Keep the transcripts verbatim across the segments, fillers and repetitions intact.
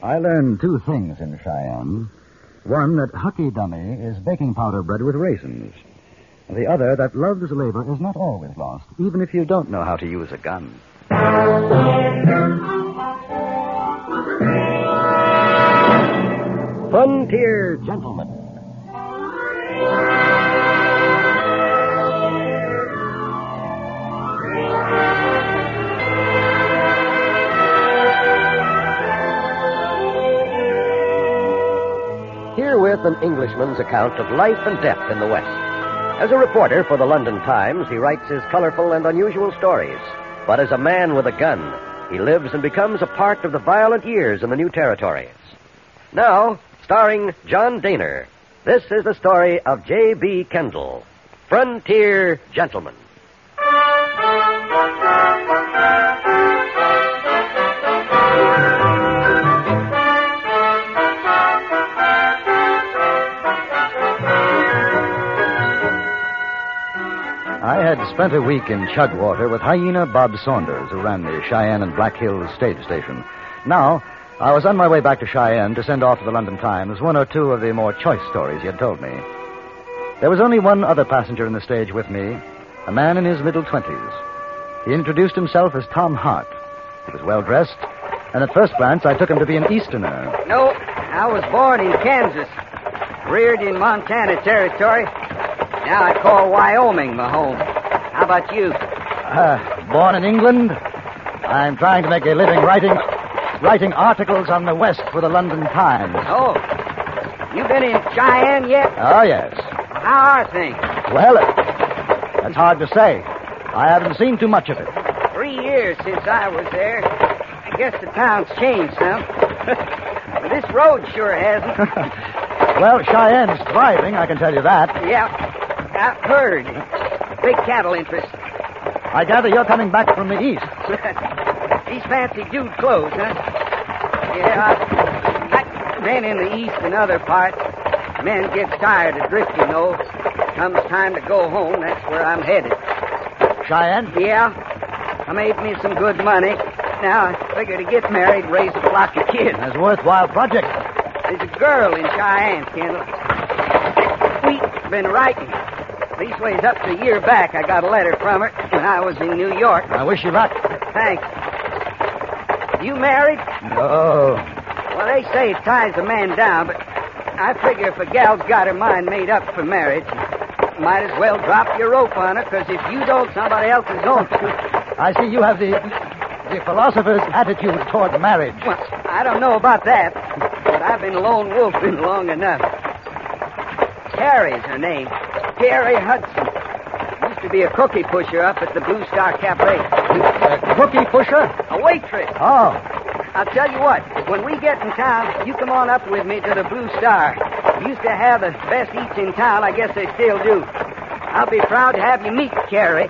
I learned two things in Cheyenne. One, that Hucky Dummy is baking powder bread with raisins. The other, that love's labor is not always lost, even if you don't know how to use a gun. Frontier Gentlemen. Herewith an Englishman's account of life and death in the West. As a reporter for the London Times, he writes his colorful and unusual stories. But as a man with a gun, he lives and becomes a part of the violent years in the new territories. Now, starring John Daner, this is the story of J B. Kendall, Frontier Gentleman. I had spent a week in Chugwater with Hyena Bob Saunders, who ran the Cheyenne and Black Hills stage station. Now, I was on my way back to Cheyenne to send off to the London Times one or two of the more choice stories he had told me. There was only one other passenger in the stage with me, a man in his middle twenties. He introduced himself as Tom Hart. He was well-dressed, and at first glance I took him to be an Easterner. No, I was born in Kansas, reared in Montana Territory. Now I call Wyoming my home. How about you? Uh, born in England. I'm trying to make a living writing writing articles on the West for the London Times. Oh, you been in Cheyenne yet? Oh, yes. How are things? Well, that's hard to say. I haven't seen too much of it. Three years since I was there. I guess the town's changed some. But this road sure hasn't. Well, Cheyenne's thriving, I can tell you that. Yeah, I've heard. Big cattle interest. I gather you're coming back from the east. These fancy dude clothes, huh? Yeah, I, I've been in the east and other parts. Men get tired of drifting, though. Comes time to go home, that's where I'm headed. Cheyenne? Yeah. I made me some good money. Now I figure to get married, raise a flock of kids. That's a worthwhile project. There's a girl in Cheyenne, Kendall. We've been writing. Leastways, up to a year back, I got a letter from her when I was in New York. I wish you luck. Thanks. You married? No. Well, they say it ties a man down, but I figure if a gal's got her mind made up for marriage, you might as well drop your rope on her, because if you don't, somebody else is going to. I see you have the the philosopher's attitude toward marriage. Well, I don't know about that, but I've been lone wolfing long enough. Carrie's her name. Carrie Hudson. Used to be a cookie pusher up at the Blue Star Cafe. A cookie pusher? A waitress. Oh. I'll tell you what, when we get in town, you come on up with me to the Blue Star. Used to have the best eats in town. I guess they still do. I'll be proud to have you meet Carrie.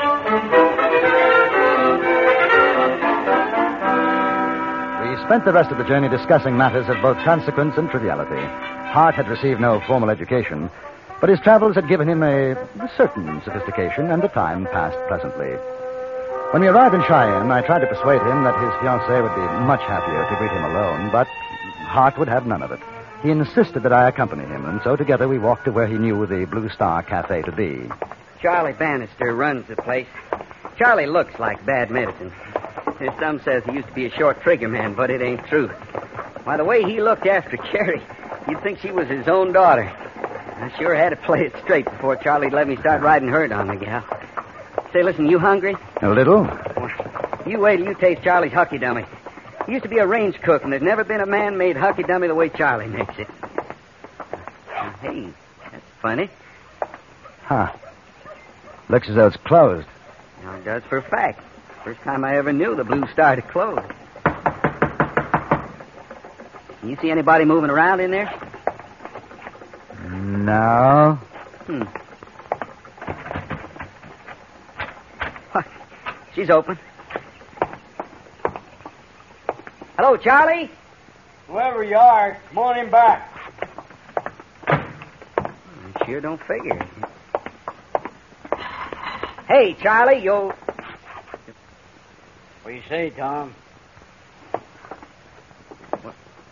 We spent the rest of the journey discussing matters of both consequence and triviality. Hart had received no formal education, but his travels had given him a certain sophistication, and the time passed pleasantly. When we arrived in Cheyenne, I tried to persuade him that his fiancée would be much happier to greet him alone, but Hart would have none of it. He insisted that I accompany him, and so together we walked to where he knew the Blue Star Cafe to be. Charlie Bannister runs the place. Charlie looks like bad medicine. Some says he used to be a short trigger man, but it ain't true. By the way he looked after Carrie, you'd think she was his own daughter. I sure had to play it straight before Charlie'd let me start riding herd on the gal. Say, listen, you hungry? A little. You wait till you taste Charlie's Hucky Dummy. He used to be a range cook, and there's never been a man made Hucky Dummy the way Charlie makes it. Hey, that's funny. Huh. Looks as though it's closed. Now, it does for a fact. First time I ever knew the Blue Star to close. You see anybody moving around in there? No. Hmm. What? She's open. Hello, Charlie? Whoever you are, come on in back. I sure don't figure. Hey, Charlie, you'll... What do you say, Tom?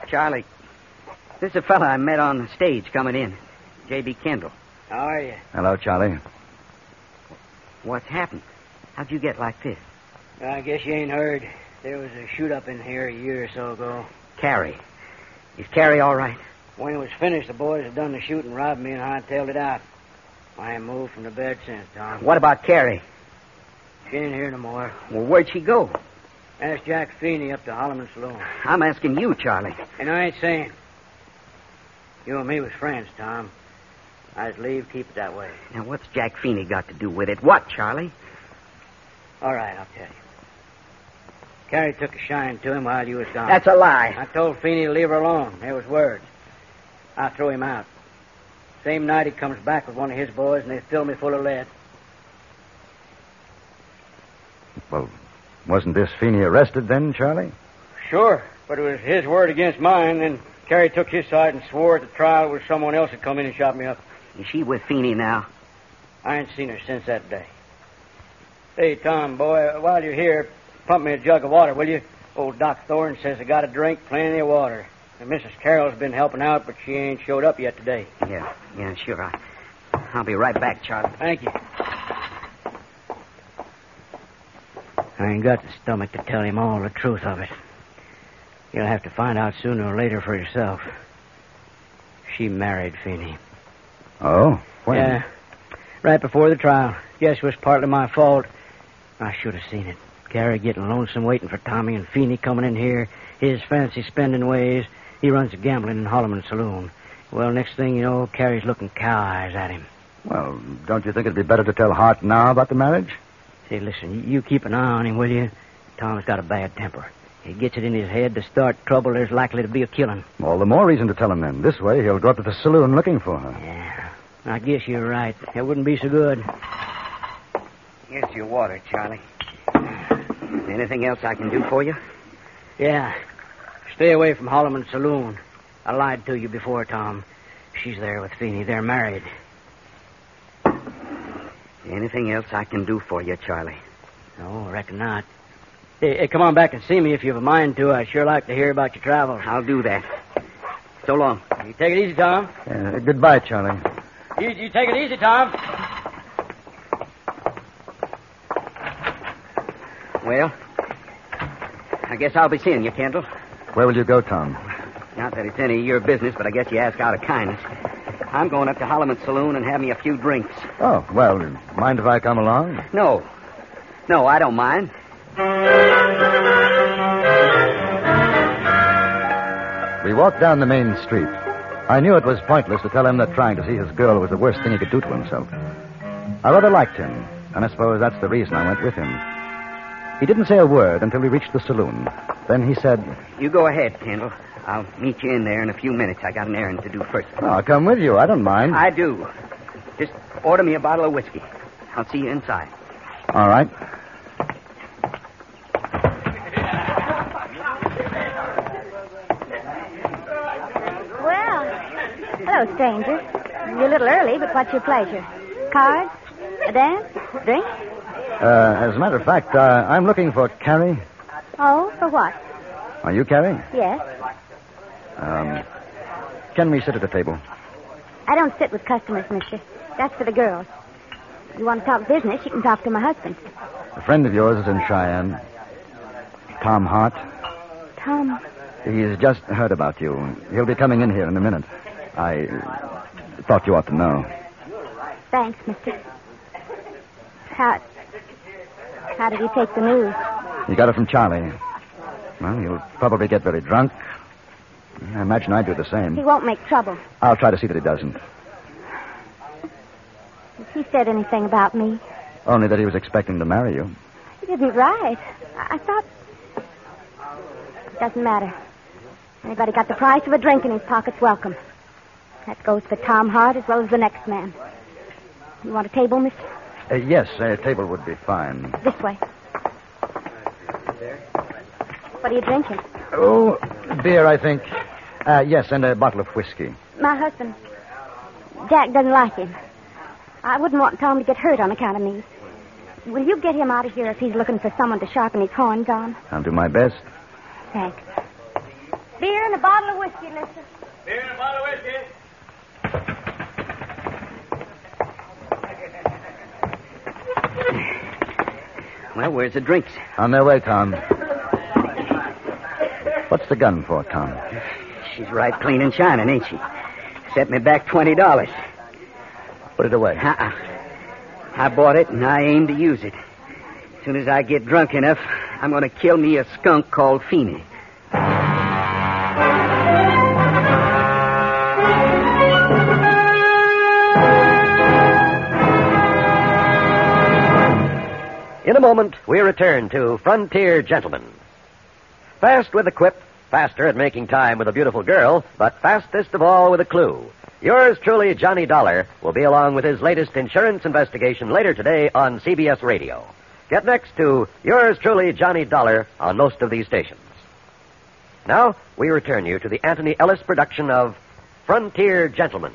Charlie, this is a fella I met on the stage coming in. J B. Kendall. How are you? Hello, Charlie. What's happened? How'd you get like this? I guess you ain't heard. There was a shoot-up in here a year or so ago. Carrie. Is Carrie all right? When it was finished, the boys had done the shooting, robbed me, and hightailed it out. I ain't moved from the bed since, Tom. What about Carrie? She ain't here no more. Well, where'd she go? Ask Jack Feeney up to Holloman Saloon. I'm asking you, Charlie. And I ain't saying. You and me was friends, Tom. I'd leave, keep it that way. Now, what's Jack Feeney got to do with it? What, Charlie? All right, I'll tell you. Carrie took a shine to him while you was gone. That's a lie. I told Feeney to leave her alone. There was words. I threw him out. Same night he comes back with one of his boys, and they fill me full of lead. Well, wasn't this Feeney arrested then, Charlie? Sure, but it was his word against mine, and Carrie took his side and swore at the trial where someone else had come in and shot me up. Is she with Feeney now? I ain't seen her since that day. Hey, Tom, boy, while you're here, pump me a jug of water, will you? Old Doc Thorne says I got a drink, plenty of water. And Missus Carroll's been helping out, but she ain't showed up yet today. Yeah, yeah, sure. I, I'll be right back, Charlie. Thank you. I ain't got the stomach to tell him all the truth of it. You'll have to find out sooner or later for yourself. She married Feeney. Oh? When? Yeah, right before the trial. Guess it was partly my fault. I should have seen it. Carrie getting lonesome waiting for Tommy, and Feeney coming in here, his fancy spending ways. He runs a gambling in Holloman Saloon. Well, next thing you know, Carrie's looking cow eyes at him. Well, don't you think it'd be better to tell Hart now about the marriage? Say, listen, you keep an eye on him, will you? Tom's got a bad temper. He gets it in his head to start trouble, there's likely to be a killing. All the more reason to tell him then. This way, he'll go up to the saloon looking for her. Yeah, I guess you're right. It wouldn't be so good. Here's your water, Charlie. Anything else I can do for you? Yeah. Stay away from Holloman Saloon. I lied to you before, Tom. She's there with Feeney. They're married. Anything else I can do for you, Charlie? No, I reckon not. Hey, hey, come on back and see me if you have a mind to. I'd sure like to hear about your travels. I'll do that. So long. You take it easy, Tom. Uh, goodbye, Charlie. You, you take it easy, Tom. Well, I guess I'll be seeing you, Kendall. Where will you go, Tom? Not that it's any of your business, but I guess you ask out of kindness. I'm going up to Holloman Saloon and have me a few drinks. Oh, well, mind if I come along? No. No, I don't mind. We walked down the main street. I knew it was pointless to tell him that trying to see his girl was the worst thing he could do to himself. I rather liked him, and I suppose that's the reason I went with him. He didn't say a word until we reached the saloon. Then he said, You go ahead, Kendall. I'll meet you in there in a few minutes. I got an errand to do first. oh, I'll come with you. I don't mind. I do. Just order me a bottle of whiskey. I'll see you inside. All right. Well, hello, stranger. You're a little early, but what's your pleasure? Cards? A dance? Drink? Uh, as a matter of fact, uh, I'm looking for Carrie. Oh, for what? Are you Carrie? Yes. Um, can we sit at the table? I don't sit with customers, mister. That's for the girls. If you want to talk business, you can talk to my husband. A friend of yours is in Cheyenne. Tom Hart. Tom. He's just heard about you. He'll be coming in here in a minute. I thought you ought to know. Thanks, mister. How... How did you take the news? He got it from Charlie. Well, he'll probably get very drunk. I imagine I'd do the same. He won't make trouble. I'll try to see that he doesn't. Has he said anything about me? Only that he was expecting to marry you. He didn't write. I, I thought... It doesn't matter. Anybody got the price of a drink in his pocket's welcome. That goes for Tom Hart as well as the next man. You want a table, mister? Uh, yes, a table would be fine. This way. What are you drinking? Oh, beer, I think. Uh, yes, and a bottle of whiskey. My husband. Jack doesn't like him. I wouldn't want Tom to get hurt on account of me. Will you get him out of here if he's looking for someone to sharpen his horns on? I'll do my best. Thanks. beer and a bottle of whiskey, mister. Beer and a bottle of whiskey. Well, where's the drinks? On their way, Tom. What's the gun for, Tom? She's right clean and shining, ain't she? Set me back twenty dollars. Put it away. Uh-uh. I bought it, and I aim to use it. As soon as I get drunk enough, I'm going to kill me a skunk called Feeney. In a moment, we return to Frontier Gentlemen. Fast with a quip, faster at making time with a beautiful girl, but fastest of all with a clue. Yours truly, Johnny Dollar, will be along with his latest insurance investigation later today on C B S Radio. Get next to Yours truly, Johnny Dollar on most of these stations. Now, we return you to the Anthony Ellis production of Frontier Gentlemen.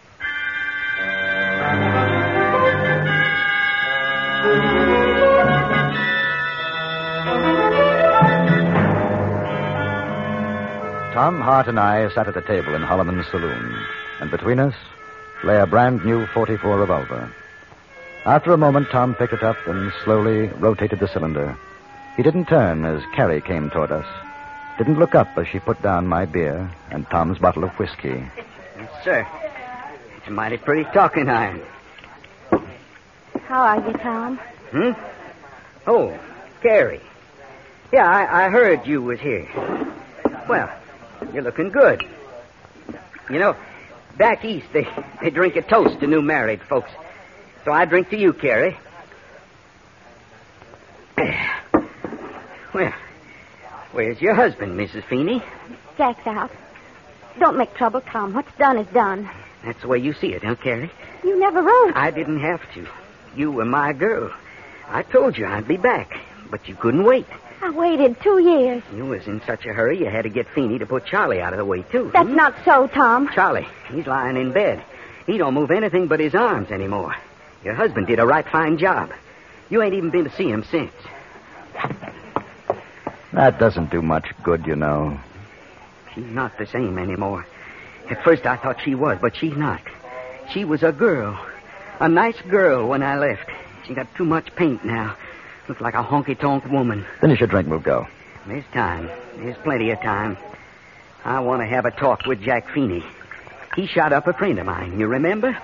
Tom Hart and I sat at a table in Holloman's saloon, and between us lay a brand new forty-four revolver. After a moment, Tom picked it up and slowly rotated the cylinder. He didn't turn as Carrie came toward us, didn't look up as she put down my beer and Tom's bottle of whiskey. Yes, sir. It's a mighty pretty talking iron. How are you, Tom? Hmm? Oh, Carrie. Yeah, I, I heard you was here. Well, you're looking good. You know, back east, they, they drink a toast to new married folks. So I drink to you, Carrie. Well, where's your husband, Missus Feeney? Jack's out. Don't make trouble, Tom. What's done is done. That's the way you see it, huh, Carrie? You never wrote. I didn't have to. You were my girl. I told you I'd be back, but you couldn't wait. I waited two years. You was in such a hurry you had to get Feeney to put Charlie out of the way, too. That's hmm? not so, Tom. Charlie, he's lying in bed. He don't move anything but his arms anymore. Your husband did a right fine job. You ain't even been to see him since. That doesn't do much good, you know. She's not the same anymore. At first I thought she was, but she's not. She was a girl. A nice girl when I left. She got too much paint now. Looks like a honky-tonk woman. Finish your drink, we'll go. There's time. There's plenty of time. I want to have a talk with Jack Feeney. He shot up a friend of mine, you remember?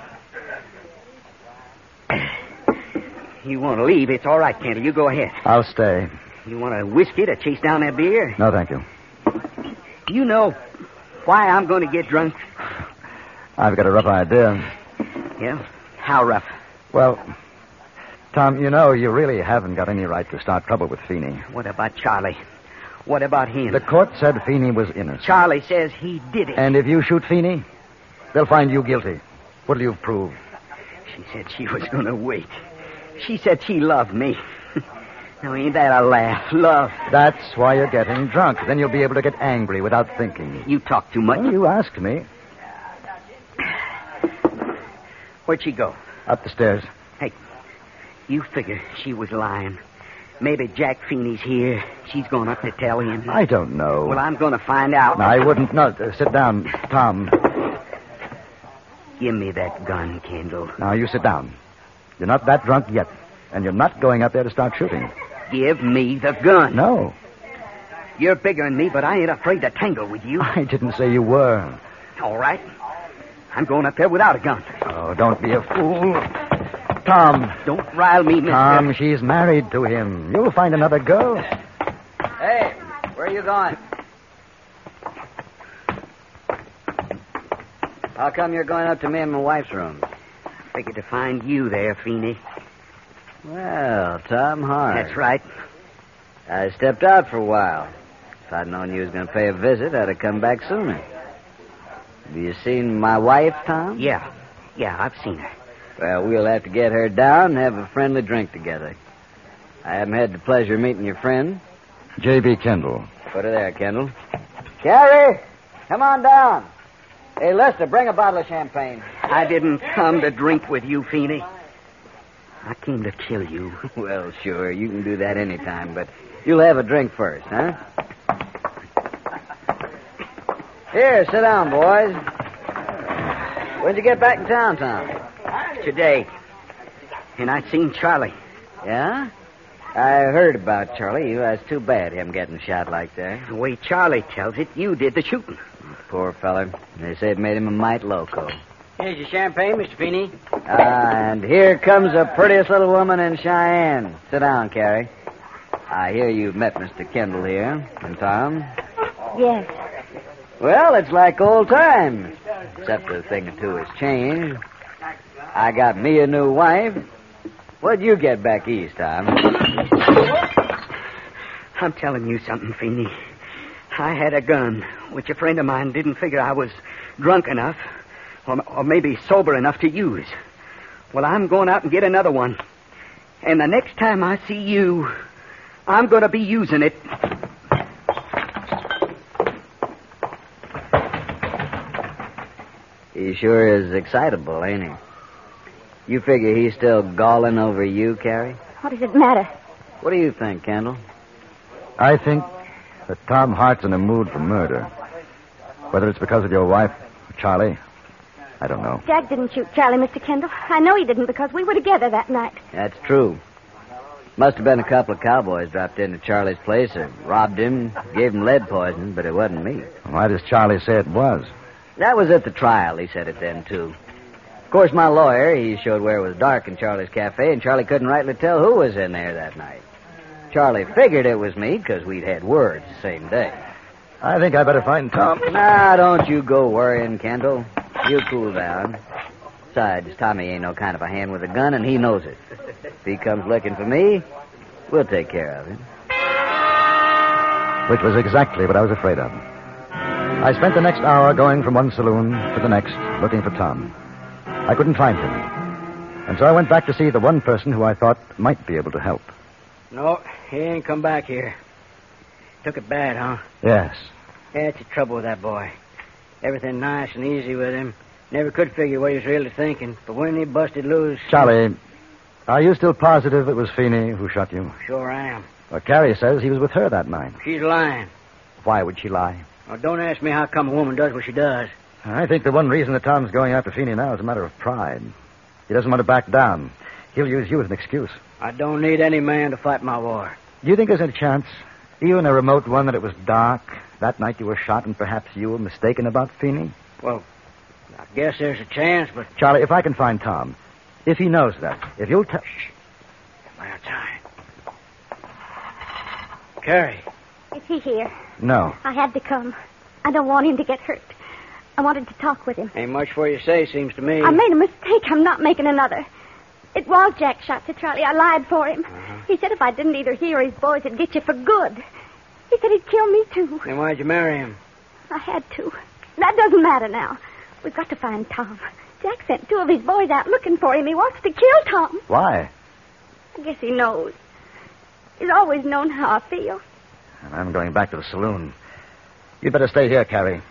You want to leave, it's all right, Candy. You go ahead. I'll stay. You want a whiskey to chase down that beer? No, thank you. You know why I'm going to get drunk? I've got a rough idea. Yeah? How rough? Well, Tom, you know, you really haven't got any right to start trouble with Feeney. What about Charlie? What about him? The court said Feeney was innocent. Charlie says he did it. And if you shoot Feeney, they'll find you guilty. What'll you prove? She said she was going to wait. She said she loved me. Now, ain't that a laugh? Love. That's why you're getting drunk. Then you'll be able to get angry without thinking. You talk too much. Well, you asked me. Where'd she go? Up the stairs. Hey, you figure she was lying. Maybe Jack Feeney's here. She's going up to tell him. I don't know. Well, I'm going to find out. No, I wouldn't. No, uh, sit down, Tom. Give me that gun, Kendall. Now, you sit down. You're not that drunk yet. And you're not going up there to start shooting. Give me the gun. No. You're bigger than me, but I ain't afraid to tangle with you. I didn't say you were. All right. I'm going up there without a gun. Oh, don't be a fool. Tom. Don't rile me, mister. Tom, she's married to him. You'll find another girl. Hey, where are you going? How come you're going up to me and my wife's room? Figured to find you there, Feeney. Well, Tom Hart. That's right. I stepped out for a while. If I'd known you was going to pay a visit, I'd have come back sooner. Have you seen my wife, Tom? Yeah. Yeah, I've seen her. Well, we'll have to get her down and have a friendly drink together. I haven't had the pleasure of meeting your friend. J B. Kendall. Put her there, Kendall. Carrie, come on down. Hey, Lester, bring a bottle of champagne. I didn't come to drink with you, Feeney. I came to kill you. Well, sure, you can do that any time, but you'll have a drink first, huh? Here, sit down, boys. When'd you get back in town, Tom? Today. And I seen Charlie. Yeah? I heard about Charlie. That's too bad, him getting shot like that. The way Charlie tells it, you did the shooting. Poor feller. They say it made him a mite loco. Here's your champagne, Mister Feeney. Ah, and here comes the prettiest little woman in Cheyenne. Sit down, Carrie. I hear you've met Mister Kendall here, and Tom. Yes. Well, it's like old times, except a thing or two has changed. I got me a new wife. What'd you get back east, Tom? I'm telling you something, Feeney. I had a gun, which a friend of mine didn't figure I was drunk enough, or, or maybe sober enough to use. Well, I'm going out and get another one. And the next time I see you, I'm going to be using it. He sure is excitable, ain't he? You figure he's still galling over you, Carrie? What does it matter? What do you think, Kendall? I think that Tom Hart's in a mood for murder. Whether it's because of your wife, Charlie, I don't know. Jack didn't shoot Charlie, Mister Kendall. I know he didn't because we were together that night. That's true. Must have been a couple of cowboys dropped into Charlie's place or robbed him, gave him lead poison, but it wasn't me. Why does Charlie say it was? That was at the trial. He said it then, too. Of course, my lawyer, he showed where it was dark in Charlie's cafe, and Charlie couldn't rightly tell who was in there that night. Charlie figured it was me because we'd had words the same day. I think I better find Tom. Nah, don't you go worrying, Kendall. You cool down. Besides, Tommy ain't no kind of a hand with a gun, and he knows it. If he comes looking for me, we'll take care of him. Which was exactly what I was afraid of. I spent the next hour going from one saloon to the next, looking for Tom. I couldn't find him. And so I went back to see the one person who I thought might be able to help. No, he ain't come back here. Took it bad, huh? Yes. That's the trouble with that boy. Everything nice and easy with him. Never could figure what he was really thinking. But when he busted loose... Charlie, are you still positive it was Feeney who shot you? Sure am. Well, Carrie says he was with her that night. She's lying. Why would she lie? Well, don't ask me how come a woman does what she does. I think the one reason that Tom's going after Feeney now is a matter of pride. He doesn't want to back down. He'll use you as an excuse. I don't need any man to fight my war. Do you think there's any chance, even a remote one, that it was dark that night you were shot and perhaps you were mistaken about Feeney? Well, I guess there's a chance, but... Charlie, if I can find Tom, if he knows that, if you'll tell... Shh. Well, time. Carrie. Is he here? No. I had to come. I don't want him to get hurt. I wanted to talk with him. Ain't much for you to say, seems to me. I made a mistake. I'm not making another. It was Jack shot to Charlie. I lied for him. Uh-huh. He said if I didn't either he or his boys would get you for good. He said he'd kill me, too. Then why'd you marry him? I had to. That doesn't matter now. We've got to find Tom. Jack sent two of his boys out looking for him. He wants to kill Tom. Why? I guess he knows. He's always known how I feel. And I'm going back to the saloon. You'd better stay here, Carrie.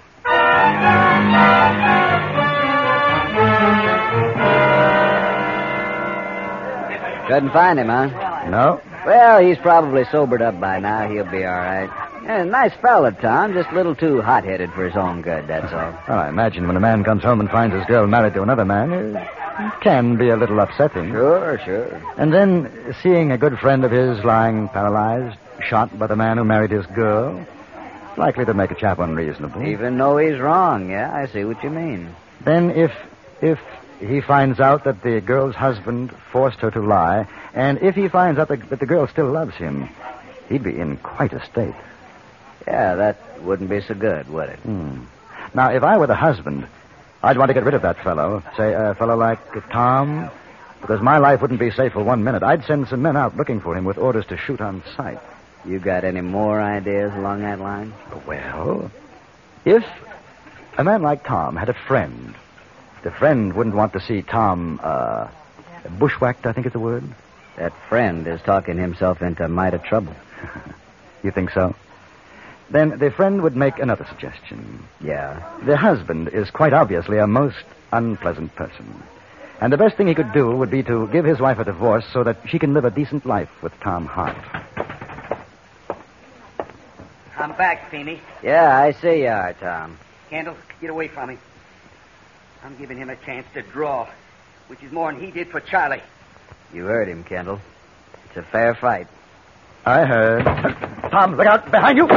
Couldn't find him, huh? No? Well, he's probably sobered up by now. He'll be all right. Yeah, nice fella, Tom. Just a little too hot-headed for his own good, that's all. Well, I imagine when a man comes home and finds his girl married to another man, it can be a little upsetting. Sure, sure. And then seeing a good friend of his lying paralyzed, shot by the man who married his girl, likely to make a chap unreasonable. Even though he's wrong, yeah, I see what you mean. Then if if he finds out that the girl's husband forced her to lie, and if he finds out that, that the girl still loves him, he'd be in quite a state. Yeah, that wouldn't be so good, would it? Hmm. Now, if I were the husband, I'd want to get rid of that fellow. Say, a fellow like Tom, because my life wouldn't be safe for one minute. I'd send some men out looking for him with orders to shoot on sight. You got any more ideas along that line? Well, if a man like Tom had a friend, the friend wouldn't want to see Tom, uh, bushwhacked, I think is the word. That friend is talking himself into mighty trouble. You think so? Then the friend would make another suggestion. Yeah? The husband is quite obviously a most unpleasant person. And the best thing he could do would be to give his wife a divorce so that she can live a decent life with Tom Hart. I'm back, Feeney. Yeah, I see you are, Tom. Kendall, get away from him. I'm giving him a chance to draw, which is more than he did for Charlie. You heard him, Kendall. It's a fair fight. I heard. Tom, look out. Behind you.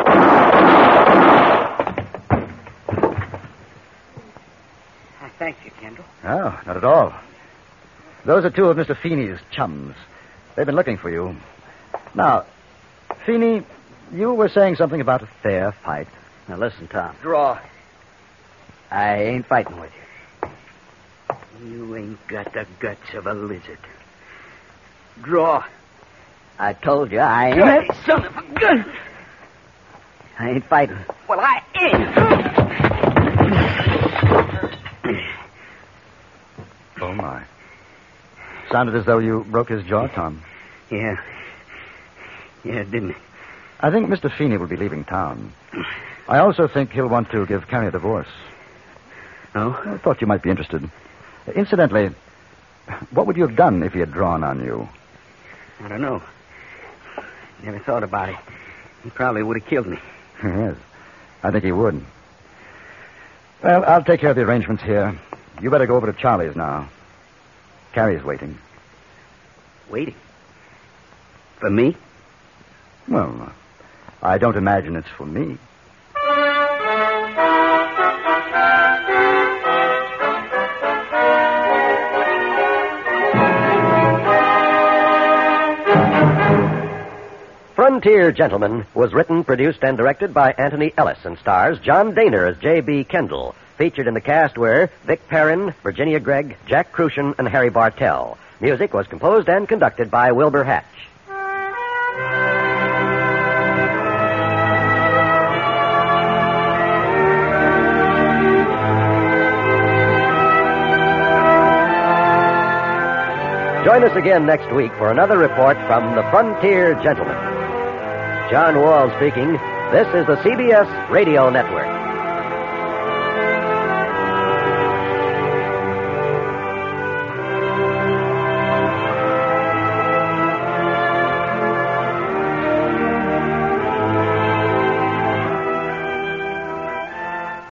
I thank you, Kendall. No, not at all. Those are two of Mister Feeney's chums. They've been looking for you. Now, Feeney, you were saying something about a fair fight. Now, listen, Tom. Draw. I ain't fighting with you. You ain't got the guts of a lizard. Draw. I told you I ain't... Hey, son of a gun! I ain't fighting. Well, I ain't. Oh, my. Sounded as though you broke his jaw, Tom. Yeah. Yeah, didn't it? I think Mister Feeney will be leaving town. I also think he'll want to give Carrie a divorce. Oh? I thought you might be interested. Incidentally, what would you have done if he had drawn on you? I don't know. Never thought about it. He probably would have killed me. Yes, I think he would. Well, I'll take care of the arrangements here. You better go over to Charlie's now. Carrie's waiting. Waiting? For me? Well, I don't imagine it's for me. Frontier Gentlemen was written, produced, and directed by Anthony Ellis and stars John Daner as J B. Kendall. Featured in the cast were Vic Perrin, Virginia Gregg, Jack Crucian, and Harry Bartell. Music was composed and conducted by Wilbur Hatch. Join us again next week for another report from the Frontier Gentlemen. John Wall speaking. This is the C B S Radio Network.